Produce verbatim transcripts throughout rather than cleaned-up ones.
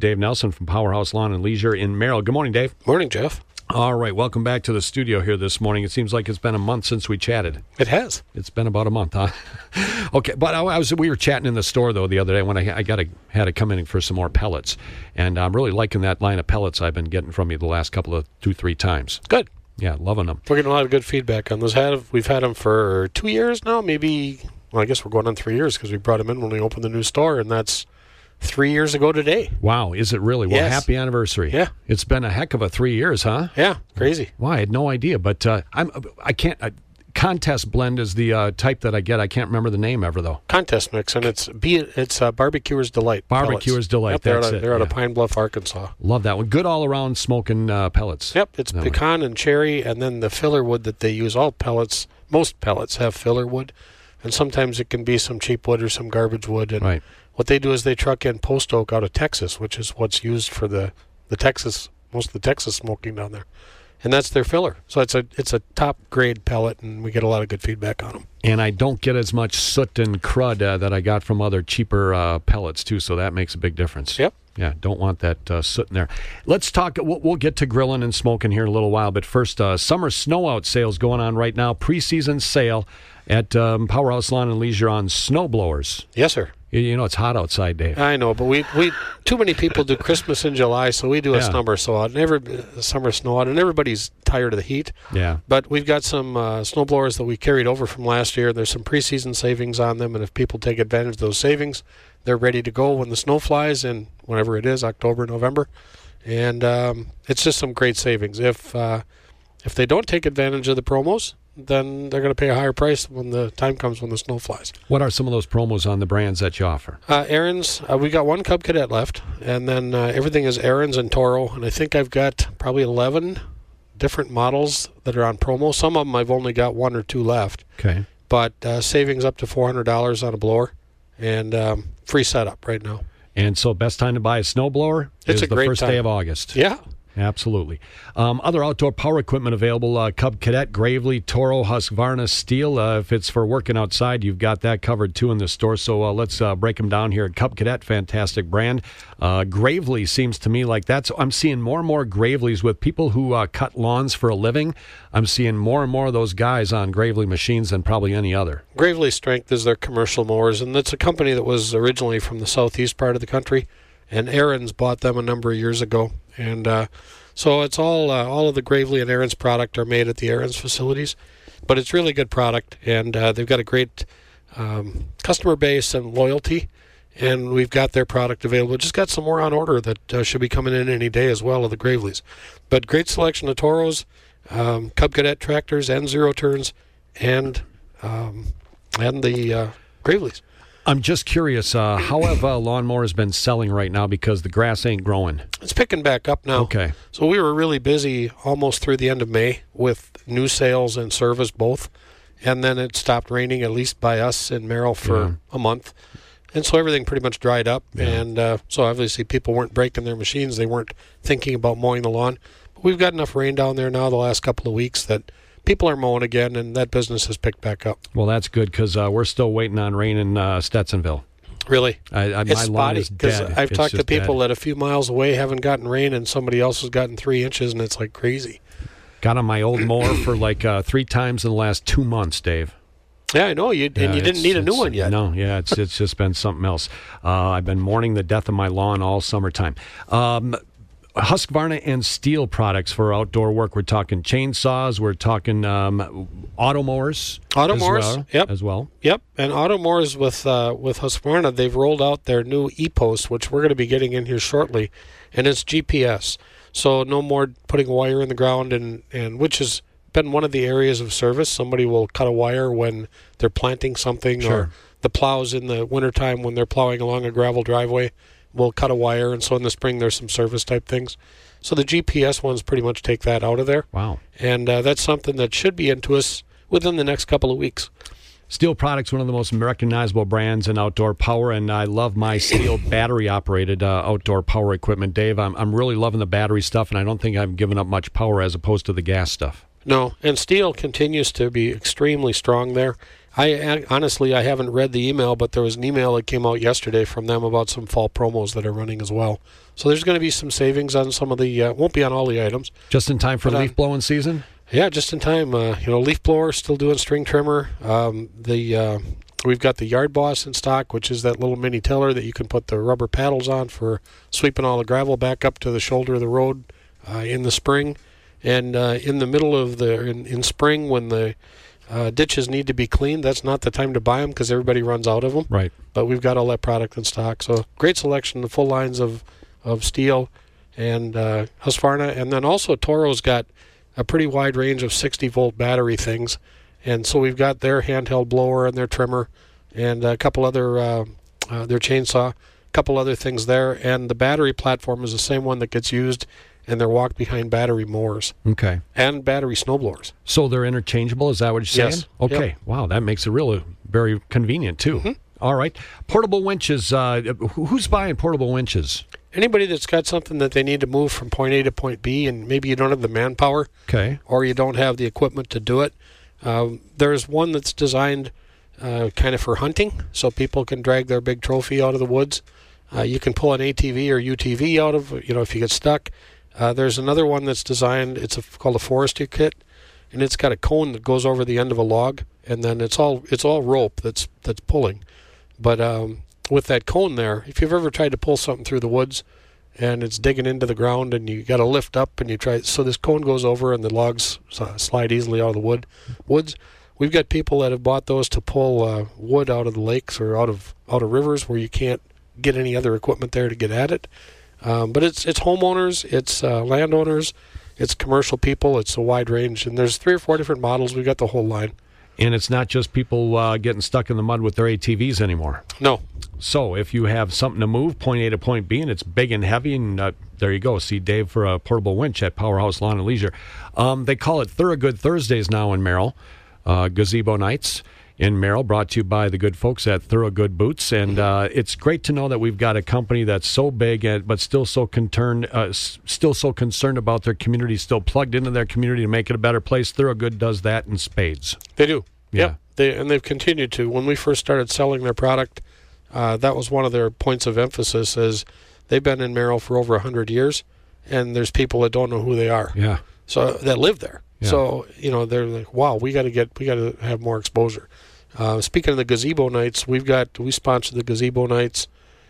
Dave Nelson from Powerhouse Lawn and Leisure in Merrill. Good morning, Dave. Morning, Jeff. All right, welcome back to the studio here this morning. It seems like it's been a month since we chatted. It has. It's been about a month, huh? Okay, but I, I was we were chatting in the store though the other day when I, I got a, had to come in for some more pellets, and I'm really liking that line of pellets I've been getting from you the last couple of two, three times. Good. Yeah, loving them. We're getting a lot of good feedback on those. Have we've had them for two years now, maybe. Well, I guess we're going on three years because we brought them in when we opened the new store, and that's three years ago today. Wow, is it really? Well, Yes. happy anniversary. Yeah. It's been a heck of a three years, huh? Yeah, crazy. Well, I had no idea, but uh, I'm I can't. Uh, Contest Blend is the uh, type that I get. I can't remember the name ever though. Contest mix, and it's be it's uh, Barbecuer's Delight. Barbecuer's pellets. Delight. Yep, they're that's out of, it. they're out yeah. of Pine Bluff, Arkansas. Love that one. Good all around smoking uh, pellets. Yep, it's That one. pecan and cherry, and then the filler wood that they use. All pellets, most pellets have filler wood, and sometimes it can be some cheap wood or some garbage wood. And Right. what they do is they truck in post oak out of Texas, which is what's used for the, the Texas, most of the Texas smoking down there. And that's their filler. So it's a it's a top grade pellet, and we get a lot of good feedback on them. And I don't get as much soot and crud uh, that I got from other cheaper uh, pellets, too, so that makes a big difference. Yep. Yeah, don't want that uh, soot in there. Let's talk, we'll, we'll get to grilling and smoking here in a little while, but first, uh, summer snow out sales going on right now, preseason sale at um, Powerhouse Lawn and Leisure on snow blowers. Yes, sir. You, you know, it's hot outside, Dave. I know, but we, we too many people do Christmas in July, so we do a Yeah. summer snow out, and every, uh, summer snow out, and everybody's tired of the heat. Yeah. But we've got some uh, snowblowers that we carried over from last year. There's some preseason savings on them, and if people take advantage of those savings, they're ready to go when the snow flies in whenever it is, October, November. And um, it's just some great savings. If uh, if they don't take advantage of the promos, then they're going to pay a higher price when the time comes when the snow flies. What are some of those promos on the brands that you offer? Uh, Aaron's, uh, we got one Cub Cadet left, and then uh, everything is Aaron's and Toro, and I think I've got probably eleven different models that are on promo. Some of them I've only got one or two left, Okay. but uh, savings up to four hundred dollars on a blower, and um, free setup right now. And so best time to buy a snowblower It's is a the great first time. day of August. Yeah. Absolutely. Um, other outdoor power equipment available, uh, Cub Cadet, Gravely, Toro, Husqvarna, Steel. Uh, if it's for working outside, you've got that covered too in the store. So uh, let's uh, break them down here. Cub Cadet, fantastic brand. Uh, Gravely seems to me like that's, I'm seeing more and more Gravely's with people who uh, cut lawns for a living. I'm seeing more and more of those guys on Gravely machines than probably any other. Gravely Strength is their commercial mowers, and it's a company that was originally from the southeast part of the country, and Aaron's bought them a number of years ago. And uh, so it's all uh, all of the Gravely and Aaron's product are made at the Aaron's facilities, but it's really good product, and uh, they've got a great um, customer base and loyalty, and we've got their product available. Just got some more on order that uh, should be coming in any day as well of the Gravely's. But great selection of Toros, um, Cub Cadet tractors, and zero turns, and um, and the uh, Gravely's. I'm just curious, uh, how have uh, lawnmowers been selling right now because the grass ain't growing? It's picking back up now. Okay. So we were really busy almost through the end of May with new sales and service both. And then it stopped raining, at least by us in Merrill, for Yeah. a month. And so everything pretty much dried up. Yeah. And uh, so obviously people weren't breaking their machines. They weren't thinking about mowing the lawn. But we've got enough rain down there now the last couple of weeks that people are mowing again, and that business has picked back up. Well, that's good because uh, we're still waiting on rain in uh, Stetsonville. Really? I, I, It's my lawn spotty is because dead. I've It's talked to just people dead. that a few miles away haven't gotten rain, and somebody else has gotten three inches, and it's like crazy. Got on my old mower for like uh, three times in the last two months, Dave. Yeah, I know. You, Yeah, and you didn't it's- need a new it's- one yet. No, yeah, it's it's just been something else. Uh, I've been mourning the death of my lawn all summertime. Um, Husqvarna and Steel products for outdoor work. We're talking chainsaws. We're talking um, auto mowers. Auto as mowers, well, yep. as well. Yep, and Automores with uh, with Husqvarna, they've rolled out their new E-Post, which we're going to be getting in here shortly, and it's G P S. So no more putting wire in the ground, and, and which has been one of the areas of service. Somebody will cut a wire when they're planting something, Sure. or the plows in the wintertime when they're plowing along a gravel driveway will cut a wire, and so in the spring there's some service type things. So the G P S ones pretty much take that out of there. Wow. And uh, that's something that should be into us within the next couple of weeks. Steel Products, one of the most recognizable brands in outdoor power, and I love my Steel battery-operated uh, outdoor power equipment. Dave, I'm I'm really loving the battery stuff, and I don't think I've given up much power as opposed to the gas stuff. No, and Steel continues to be extremely strong there. I honestly, I haven't read the email, but there was an email that came out yesterday from them about some fall promos that are running as well. So there's going to be some savings on some of the, uh, won't be on all the items. Just in time for But, uh, leaf blowing season? Yeah, just in time. Uh, you know, leaf blower, still doing string trimmer. Um, the uh, We've got the Yard Boss in stock, which is that little mini tiller that you can put the rubber paddles on for sweeping all the gravel back up to the shoulder of the road uh, in the spring. And uh, in the middle of the, in, in spring when the Uh, ditches need to be cleaned, that's not the time to buy them because everybody runs out of them. Right. But we've got all that product in stock. So great selection, the full lines of, of steel and uh, Husqvarna. And then also Toro's got a pretty wide range of sixty volt battery things. And so we've got their handheld blower and their trimmer and a couple other, uh, uh, their chainsaw, a couple other things there. And the battery platform is the same one that gets used in their walk-behind battery mowers. Okay. And battery snowblowers. So they're interchangeable, is that what you're saying? Yes. Okay. Yep. Wow, that makes it really very convenient, too. Mm-hmm. All right. Portable winches. Uh, who's buying portable winches? Anybody that's got something that they need to move from point A to point B, and maybe you don't have the manpower, Okay. or you don't have the equipment to do it. Um, there's one that's designed uh, kind of for hunting, so people can drag their big trophy out of the woods. Uh, you can pull an A T V or U T V out of, you know, if you get stuck. Uh, there's another one that's designed, it's a, called a forester kit, and it's got a cone that goes over the end of a log, and then it's all it's all rope that's that's pulling. But um, with that cone there, if you've ever tried to pull something through the woods and it's digging into the ground and you got to lift up and you try, so this cone goes over and the logs slide easily out of the wood woods. We've got people that have bought those to pull uh, wood out of the lakes or out of out of rivers where you can't get any other equipment there to get at it. Um, but it's it's homeowners, it's uh, landowners, it's commercial people, it's a wide range, and there's three or four different models. We've got the whole line. And it's not just people uh, getting stuck in the mud with their A T Vs anymore. No. So if you have something to move, point A to point B, and it's big and heavy, and uh, there you go. See Dave for a portable winch at Powerhouse Lawn and Leisure. Um, they call it Thorogood Thursdays now in Merrill. Uh, Gazebo Nights in Merrill, brought to you by the good folks at Thorogood Boots. And uh, it's great to know that we've got a company that's so big and, but still so concerned, uh, s- still so concerned about their community, still plugged into their community to make it a better place. Thorogood does that in spades. They do. Yeah. Yep. They, and they've continued to. When we first started selling their product, uh, that was one of their points of emphasis is they've been in Merrill for over one hundred years, and there's people that don't know who they are. Yeah. So that live there. Yeah. So, you know, they're like, wow, we got to get, we got to have more exposure. Uh, speaking of the Gazebo Nights, we've got, we sponsor the Gazebo Nights.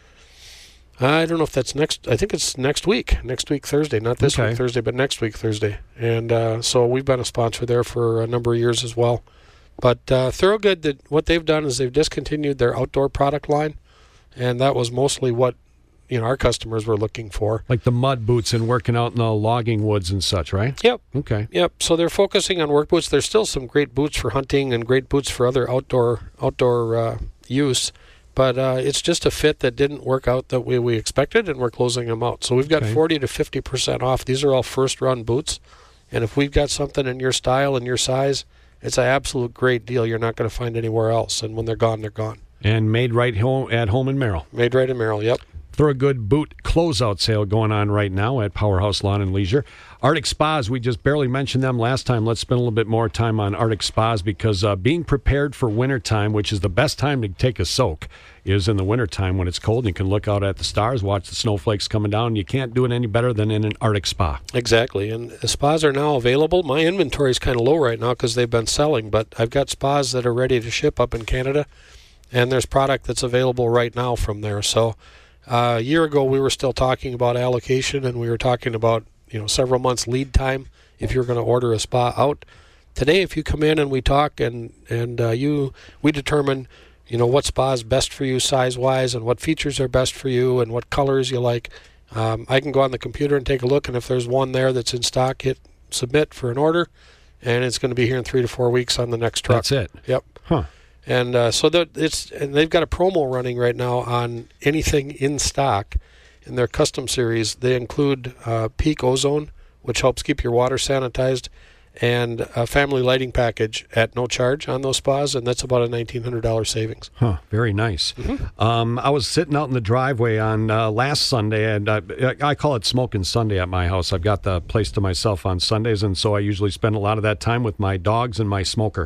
I don't know if that's next, I think it's next week, next week Thursday, not this Okay. week Thursday, but next week Thursday. And uh, so we've been a sponsor there for a number of years as well. But uh, Thorogood, did, what they've done is they've discontinued their outdoor product line, and that was mostly what, you know, our customers were looking for. Like the mud boots and working out in the logging woods and such, right? Yep. Okay. Yep. So they're focusing on work boots. There's still some great boots for hunting and great boots for other outdoor outdoor uh, use, but uh, it's just a fit that didn't work out the way we expected, and we're closing them out. So we've got Okay. forty to fifty percent off. These are all first run boots, and if we've got something in your style and your size, it's an absolute great deal. You're not going to find anywhere else. And when they're gone, they're gone. And made right home at home in Merrill. Made right in Merrill. Yep. Thorogood boot closeout sale going on right now at Powerhouse Lawn and Leisure. Arctic Spas, we just barely mentioned them last time. Let's spend a little bit more time on Arctic Spas because uh, being prepared for wintertime, which is the best time to take a soak, is in the wintertime when it's cold. You can look out at the stars, watch the snowflakes coming down. You can't do it any better than in an Arctic Spa. Exactly. And the spas are now available. My inventory is kind of low right now because they've been selling, but I've got spas that are ready to ship up in Canada, and there's product that's available right now from there. So uh, a year ago, we were still talking about allocation, and we were talking about, you know, several months lead time if you're going to order a spa out. Today, if you come in and we talk and, and uh, you we determine, you know, what spa is best for you size-wise and what features are best for you and what colors you like, um, I can go on the computer and take a look, and if there's one there that's in stock, hit submit for an order, and it's going to be here in three to four weeks on the next truck. That's it. Yep. Huh. And uh, so that it's and they've got a promo running right now on anything in stock in their custom series. They include uh, Peak Ozone, which helps keep your water sanitized, and a family lighting package at no charge on those spas, and that's about a nineteen hundred dollars savings. Huh, very nice. Mm-hmm. Um, I was sitting out in the driveway on uh, last Sunday, and uh, I call it Smoking Sunday at my house. I've got the place to myself on Sundays, and so I usually spend a lot of that time with my dogs and my smoker.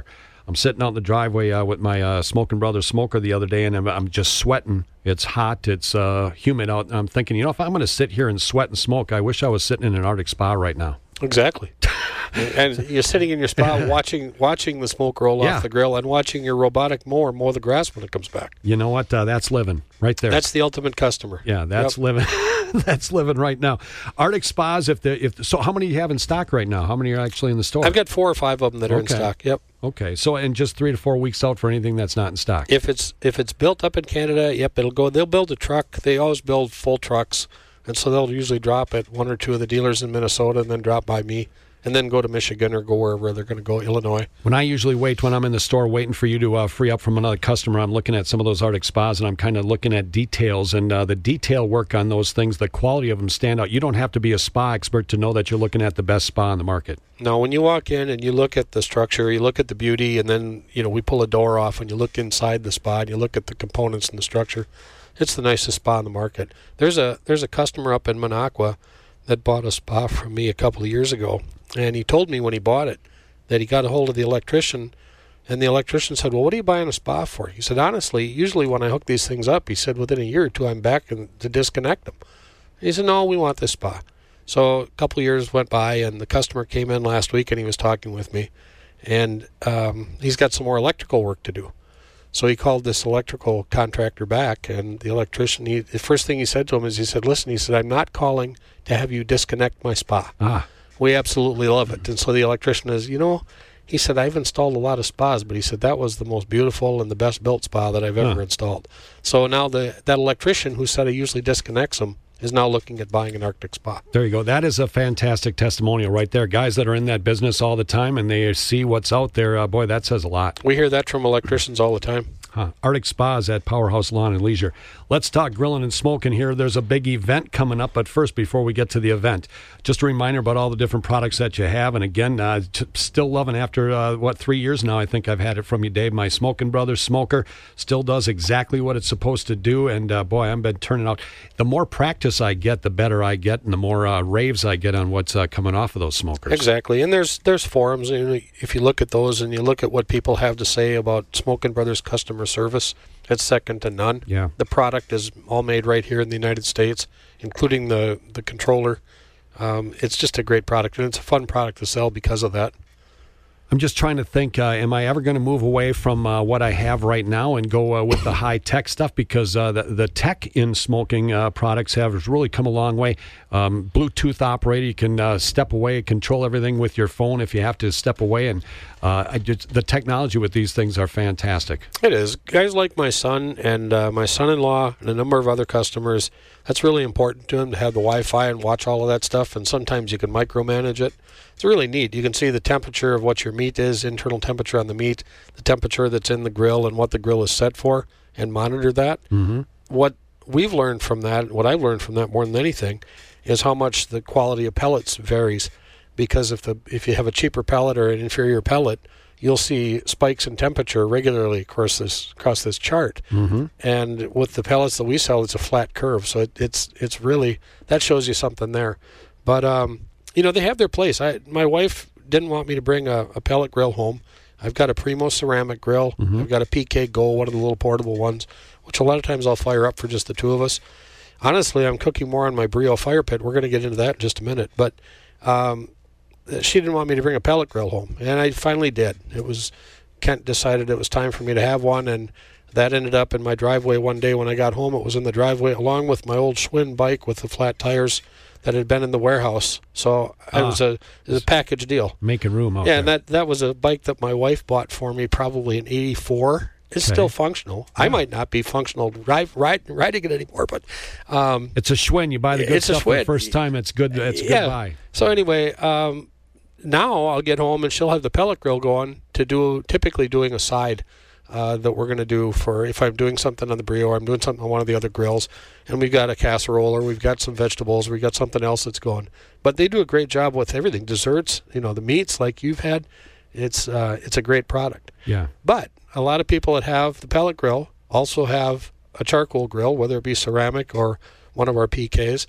I'm sitting out in the driveway uh, with my uh, Smoking Brothers smoker the other day, and I'm, I'm just sweating. It's hot. It's uh, humid out. And I'm thinking, you know, if I'm going to sit here and sweat and smoke, I wish I was sitting in an Arctic spa right now. Exactly. And you're sitting in your spa watching watching the smoke roll Yeah. off the grill and watching your robotic mower mow the grass when it comes back. You know what? Uh, that's living right there. That's the ultimate customer. yeah, that's Yep. living. That's living right now. Arctic spas. If the if so, how many do you have in stock right now? How many are actually in the store? I've got four or five of them that are in Okay. stock. Yep. Okay, so in just three to four weeks out for anything that's not in stock. If it's if it's built up in Canada, yep, it'll go. They'll build a truck. They always build full trucks, and so they'll usually drop at one or two of the dealers in Minnesota, and then drop by me, and then go to Michigan or go wherever they're going to go, Illinois. When I usually wait, when I'm in the store waiting for you to uh, free up from another customer, I'm looking at some of those Arctic spas, and I'm kind of looking at details, and uh, the detail work on those things, the quality of them stand out. You don't have to be a spa expert to know that you're looking at the best spa in the market. Now, when you walk in and you look at the structure, you look at the beauty, and then you know we pull a door off and you look inside the spa and you look at the components and the structure. It's the nicest spa in the market. There's a there's a customer up in Minocqua that bought a spa from me a couple of years ago, and he told me when he bought it that he got a hold of the electrician, and the electrician said, "Well, what are you buying a spa for?" He said, "Honestly, usually when I hook these things up," he said, "within a year or two, I'm back and, to disconnect them." He said, "No, we want this spa." So a couple of years went by, and the customer came in last week, and he was talking with me, and um, he's got some more electrical work to do. So he called this electrical contractor back, and the electrician, he, the first thing he said to him is, he said, "Listen," he said, "I'm not calling to have you disconnect my spa. Ah, We absolutely love it." And so the electrician is, you know, he said, "I've installed a lot of spas, but he said that was the most beautiful and the best built spa that I've ever Huh. installed." So now the that electrician who said he usually disconnects them is now looking at buying an Arctic spa. there you go. That is a fantastic testimonial right there. Guys that are in that business all the time and they see what's out there, uh, boy, that says a lot. We hear that from electricians all the time. Huh. Arctic Spas at Powerhouse Lawn and Leisure. Let's talk grilling and smoking here. There's a big event coming up, but first, before we get to the event, just a reminder about all the different products that you have. And again, uh, t- still loving after, uh, what, three years now, I think I've had it from you, Dave. My Smoking Brothers smoker still does exactly what it's supposed to do. And uh, boy, I've been turning out. The more practice I get, the better I get, and the more uh, raves I get on what's uh, coming off of those smokers. Exactly. And there's there's forums. You know, if you look at those and you look at what people have to say about Smoking Brothers customer service, it's second to none. Yeah. The product is all made right here in the United States, including the, the controller. Um, it's just a great product, and it's a fun product to sell because of that. I'm just trying to think, uh, am I ever going to move away from uh, what I have right now and go uh, with the high-tech stuff? Because uh, the, the tech in smoking uh, products have really come a long way. Um, Bluetooth operator, you can uh, step away, control everything with your phone if you have to step away. And uh, I just, the technology with these things are fantastic. It is. Guys like my son and uh, my son-in-law and a number of other customers, that's really important to them to have the Wi-Fi and watch all of that stuff, and sometimes you can micromanage it. It's really neat. You can see the temperature of what your meat is, internal temperature on the meat, the temperature that's in the grill, and what the grill is set for, and monitor that. Mm-hmm. What we've learned from that, what I've learned from that more than anything, is how much the quality of pellets varies. Because if the if you have a cheaper pellet or an inferior pellet, you'll see spikes in temperature regularly across this across this chart. Mm-hmm. And with the pellets that we sell, it's a flat curve, so it, it's it's really, that shows you something there. But um, you know, they have their place. I my wife didn't want me to bring a, a pellet grill home. I've got a Primo ceramic grill. Mm-hmm. I've got a P K Go, one of the little portable ones, which a lot of times I'll fire up for just the two of us. Honestly, I'm cooking more on my Brio fire pit. We're going to get into that in just a minute. But um, she didn't want me to bring a pellet grill home, and I finally did. It was Kent decided it was time for me to have one, and that ended up in my driveway one day when I got home. It was in the driveway along with my old Schwinn bike with the flat tires that had been in the warehouse. So Ah. it was a it was a package deal. Making room out Yeah, there. and that that was a bike that my wife bought for me probably in eighty-four. It's Okay. still functional. I Yeah. might not be functional ride, ride, riding it anymore, but um, It's a Schwinn. You buy the good It's a stuff for the Schwinn. first time. It's good. It's Yeah. goodbye. So anyway, um, now I'll get home and she'll have the pellet grill going to do, typically doing a side uh, that we're going to do for if I'm doing something on the Brio or I'm doing something on one of the other grills, and we've got a casserole or we've got some vegetables, or we've got something else that's going. But they do a great job with everything. Desserts, you know, the meats like you've had, it's uh, it's a great product. Yeah. But a lot of people that have the pellet grill also have a charcoal grill, whether it be ceramic or one of our P Ks.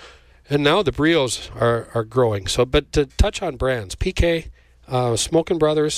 And now the Brios are, are growing. So, but to touch on brands, P K, uh, Smoking Brothers,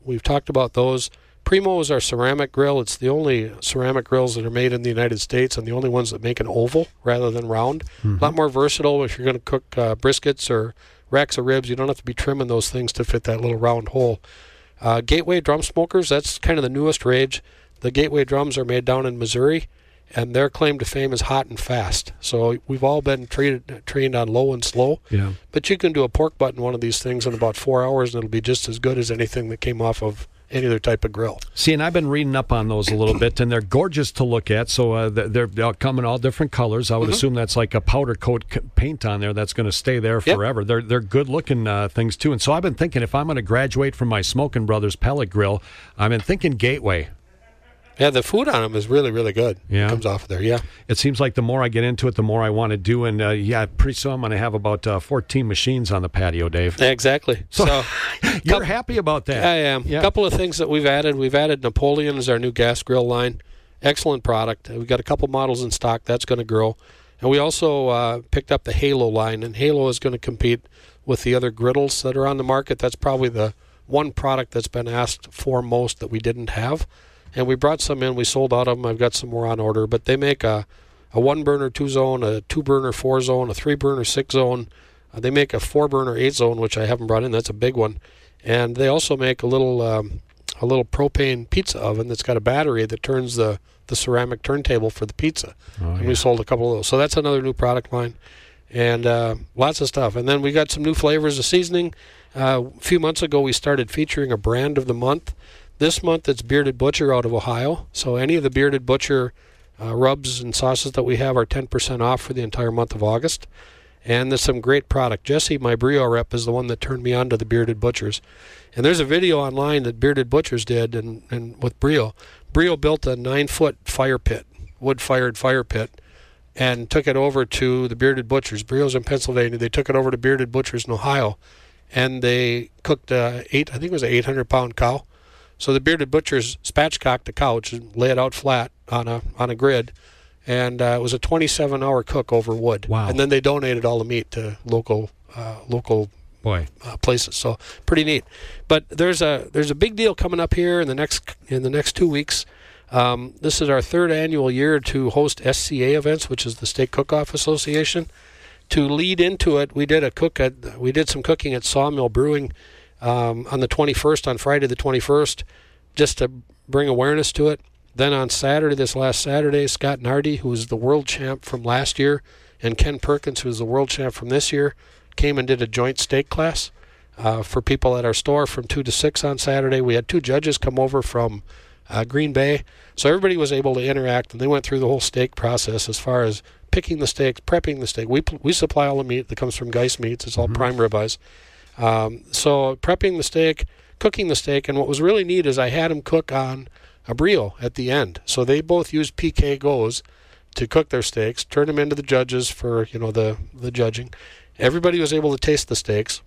We've talked about those. Primo is our ceramic grill. It's the only ceramic grills that are made in the United States and the only ones that make an oval rather than round. Mm-hmm. A lot more versatile if you're going to cook uh, briskets or racks of ribs. You don't have to be trimming those things to fit that little round hole. Uh, Gateway drum smokers, that's kind of the newest rage. The Gateway drums are made down in Missouri, and their claim to fame is hot and fast. So we've all been treated, trained on low and slow. Yeah. But you can do a pork butt in one of these things in about four hours, and it'll be just as good as anything that came off of any other type of grill. See, and I've been reading up on those a little bit, and they're gorgeous to look at. So uh, they're, they'll come in all different colors. I would mm-hmm. assume that's like a powder coat paint on there that's going to stay there forever. Yep. They're they're good looking uh, things too. And so I've been thinking, if I'm going to graduate from my Smokin' Brothers pellet grill, I've been thinking Gateway. Yeah, the food on them is really, really good. Yeah. It comes off of there, yeah. It seems like the more I get into it, the more I want to do. And, uh, yeah, pretty soon I'm going to have about uh, fourteen machines on the patio, Dave. Exactly. So, so you're couple, happy about that. I am. A yeah. couple of things that we've added. We've added Napoleon as our new gas grill line. Excellent product. We've got a couple models in stock. That's going to grow. And we also uh, picked up the Halo line, and Halo is going to compete with the other griddles that are on the market. That's probably the one product that's been asked for most that we didn't have. And we brought some in. We sold out of them. I've got some more on order. But they make a, a one-burner two-zone, a two-burner four-zone, a three-burner six-zone. Uh, they make a four-burner eight-zone, which I haven't brought in. That's a big one. And they also make a little um, a little propane pizza oven that's got a battery that turns the, the ceramic turntable for the pizza. Oh, and yeah. we sold a couple of those. So that's another new product line. And uh, lots of stuff. And then we got some new flavors of seasoning. Uh, a few months ago, we started featuring a brand of the month. This month it's Bearded Butcher out of Ohio. So any of the Bearded Butcher uh, rubs and sauces that we have are ten percent off for the entire month of August. And there's some great product. Jesse, my Brio rep, is the one that turned me on to the Bearded Butchers. And there's a video online that Bearded Butchers did and, and with Brio. Brio built a nine-foot fire pit, wood-fired fire pit, and took it over to the Bearded Butchers. Brio's in Pennsylvania. They took it over to Bearded Butchers in Ohio. And they cooked a eight, I think it was an eight hundred pound cow. So the Bearded Butchers spatchcocked the couch and lay it out flat on a on a grid, and uh, it was a twenty-seven hour cook over wood. Wow! And then they donated all the meat to local uh, local boy uh, places. So pretty neat. But there's a there's a big deal coming up here in the next in the next two weeks. Um, this is our third annual year to host S C A events, which is the Steak Cook-Off Association. To lead into it, we did a cook at we did some cooking at Sawmill Brewing. Um, on the twenty-first, on Friday the twenty-first, just to bring awareness to it. Then on Saturday, this last Saturday, Scott Nardi, who was the world champ from last year, and Ken Perkins, who was the world champ from this year, came and did a joint steak class uh, for people at our store from two to six on Saturday. We had two judges come over from uh, Green Bay, so everybody was able to interact, and they went through the whole steak process as far as picking the steaks, prepping the steak. We, we supply all the meat that comes from Geist Meats. It's all mm-hmm. prime ribeyes. Um, so prepping the steak, cooking the steak, and what was really neat is I had them cook on a Brio at the end. So they both used P K Goes to cook their steaks, turn them into the judges for, you know, the, the judging. Everybody was able to taste the steaks,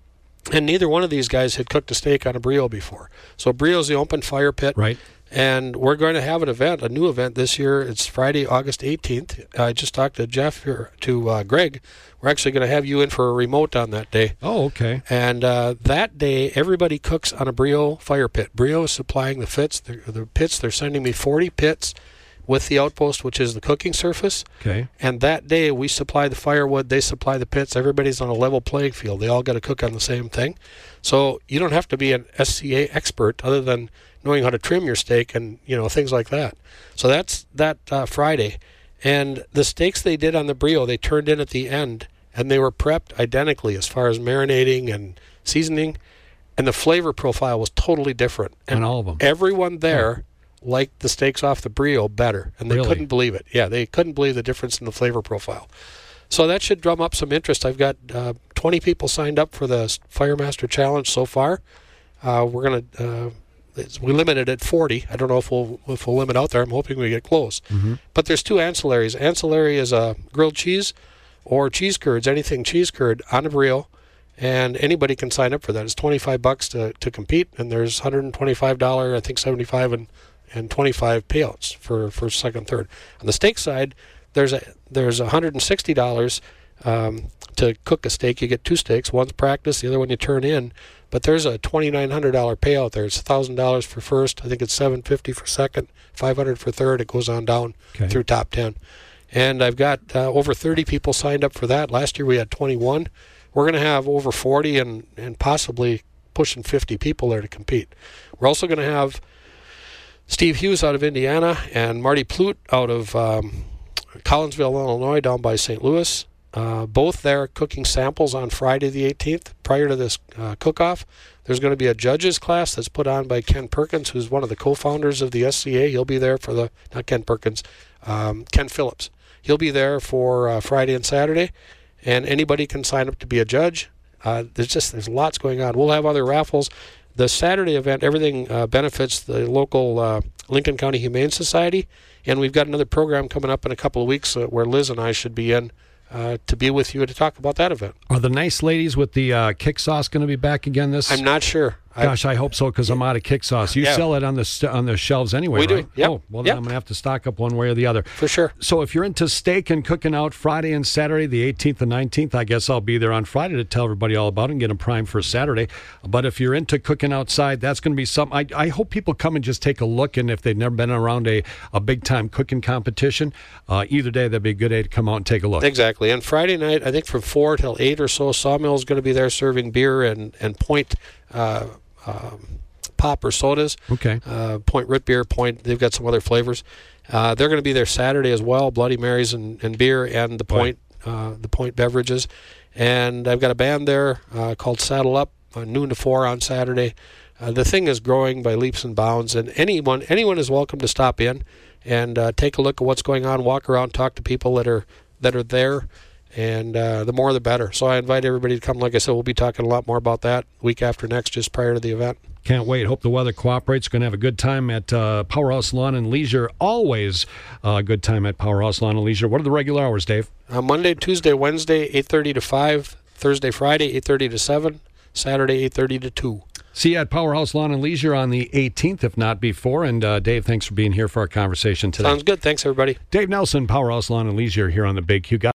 and neither one of these guys had cooked a steak on a Brio before. So Brio's the open fire pit. Right. And we're going to have an event, a new event this year. It's Friday, August eighteenth. I just talked to Jeff here, to uh, Greg. We're actually going to have you in for a remote on that day. Oh, okay. And uh, that day, everybody cooks on a Brio fire pit. Brio is supplying the fits, the, the pits. They're sending me forty pits with the outpost, which is the cooking surface. Okay. And that day, we supply the firewood. They supply the pits. Everybody's on a level playing field. They all got to cook on the same thing. So you don't have to be an S C A expert other than knowing how to trim your steak and, you know, things like that. So that's that uh, Friday. And the steaks they did on the Brio, they turned in at the end, and they were prepped identically as far as marinating and seasoning, and the flavor profile was totally different. And on all of them. Everyone there yeah. liked the steaks off the Brio better, and they really? couldn't believe it. Yeah, they couldn't believe the difference in the flavor profile. So that should drum up some interest. I've got uh, twenty people signed up for the Firemaster Challenge so far. Uh, we're going to... Uh, we limited at forty. I don't know if we'll if we'll limit out there. I'm hoping we get close. Mm-hmm. But there's two ancillaries. Ancillary is a grilled cheese or cheese curds, anything cheese curd on a Brio, and anybody can sign up for that. It's twenty-five bucks to, to compete, and there's one hundred twenty-five dollars, I think seventy-five and and twenty-five payouts for for second, third. On the steak side, there's a there's one hundred sixty dollars um, to cook a steak. You get two steaks. One's practice, the other one you turn in. But there's a twenty-nine hundred dollars payout there. It's one thousand dollars for first. I think it's seven hundred fifty dollars for second, five hundred dollars for third. It goes on down okay. through top ten. And I've got uh, over thirty people signed up for that. Last year we had twenty-one. We're going to have over forty and, and possibly pushing fifty people there to compete. We're also going to have Steve Hughes out of Indiana and Marty Plute out of um, Collinsville, Illinois, down by Saint Louis. Uh, both there cooking samples on Friday the eighteenth prior to this uh, cook-off. There's going to be a judges class that's put on by Ken Perkins, who's one of the co-founders of the S C A. He'll be there for the, not Ken Perkins, um, Ken Phillips. He'll be there for uh, Friday and Saturday, and anybody can sign up to be a judge. Uh, there's just there's lots going on. We'll have other raffles. The Saturday event, everything uh, benefits the local uh, Lincoln County Humane Society, and we've got another program coming up in a couple of weeks uh, where Liz and I should be in uh, to be with you to talk about that event. Are the nice ladies with the uh, kick sauce going to be back again this? I'm not sure. Gosh, I, I hope so because I'm out of kick sauce. You yeah. sell it on the st- on the shelves anyway, we right? do. Yep. Oh, well, then yep. I'm going to have to stock up one way or the other. For sure. So if you're into steak and cooking out Friday and Saturday, the eighteenth and nineteenth, I guess I'll be there on Friday to tell everybody all about it and get them primed for Saturday. But if you're into cooking outside, that's going to be something. I, I hope people come and just take a look, and if they've never been around a, a big-time cooking competition, uh, either day, that'd be a good day to come out and take a look. Exactly. And Friday night, I think from four till eight or so, Sawmill is going to be there serving beer and, and Point uh, um, pop or sodas. Okay. Uh, Point root beer, Point, they've got some other flavors. Uh, they're going to be there Saturday as well, Bloody Marys and, and beer and the Point, uh, the Point beverages. And I've got a band there uh, called Saddle Up, uh, noon to four on Saturday. Uh, the thing is growing by leaps and bounds, and anyone anyone is welcome to stop in and uh, take a look at what's going on, walk around, talk to people that are that are there, and uh, the more the better. So I invite everybody to come. Like I said, we'll be talking a lot more about that week after next, just prior to the event. Can't wait. Hope the weather cooperates. Going to have a good time at uh, Powerhouse Lawn and Leisure. Always a good time at Powerhouse Lawn and Leisure. What are the regular hours, Dave? Uh, Monday, Tuesday, Wednesday, eight thirty to five. Thursday, Friday, eight thirty to seven. Saturday, eight thirty to two. See you at Powerhouse Lawn and Leisure on the eighteenth, if not before. And uh, Dave, thanks for being here for our conversation today. Sounds good. Thanks, everybody. Dave Nelson, Powerhouse Lawn and Leisure here on the Big Q.